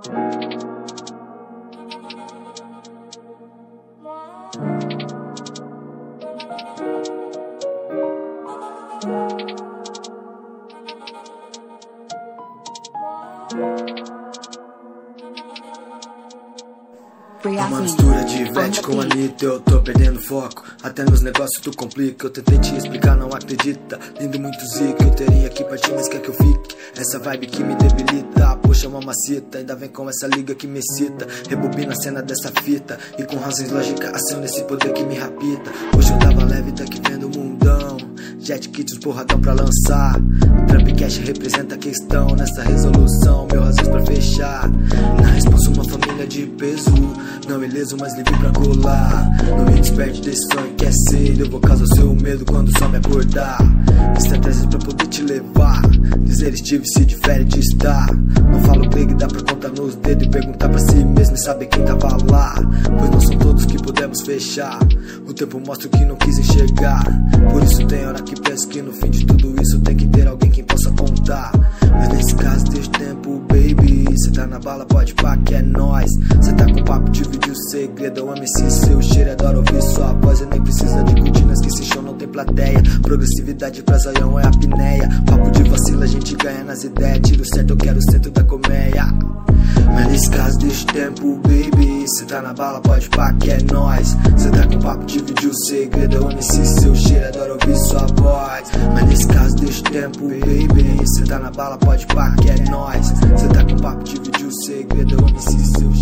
Uma mistura de Ivete com Anitta, eu tô perdendo foco. Até nos negócios tu complica, eu tentei te explicar, não acredita. Lindo muito zica, eu teria que partir, mas quer que eu fique. Essa vibe que me debilita, puxa mamacita. Ainda vem com essa liga que me excita. Rebobina a cena dessa fita, e com razões lógicas aciona esse poder que me rapita. Hoje eu tava leve, tá aqui vendo o mundão. Jet kits porradão pra lançar. Trap Cash representa a questão nessa resolução, meu razões pra fechar. Na resposta uma família de peso, não ileso, mas livre pra colar. Não me desperte desse sonho que é cedo, eu vou causar seu medo quando só me acordar. Estratégias pra poder te levar, dizer estive se difere de estar. Não falo grego e dá pra contar nos dedos, e perguntar pra si mesmo e saber quem tava lá. Pois não são todos que podemos fechar, o tempo mostra o que não quis enxergar. Por isso tem hora que penso que no fim de tudo isso tem que ter alguém quem possa contar. Mas nesse caso deixa tempo, baby. Cê tá na bala, pode pá que é nóis. Cê tá com papo, divide o segredo. Eu amo esse seu cheiro, adoro ouvir sua voz. E nem precisa de cortinas que esse show não tem plateia. Progressividade pra zoião é apneia. Papo de vacila, a gente ganha nas ideias. Tiro certo, eu quero o centro da colmeia. Mas nesse caso deixa tempo, baby. Cê tá na bala, pode pá que é nóis. Cê tá com papo, divide o segredo. Eu amo esse seu cheiro, adoro ouvir sua voz. Mas nesse caso deixa tempo, baby. Cê tá na bala, pode pá que é nóis. Cê tá com papo, divide o segredo. Eu amo esse seu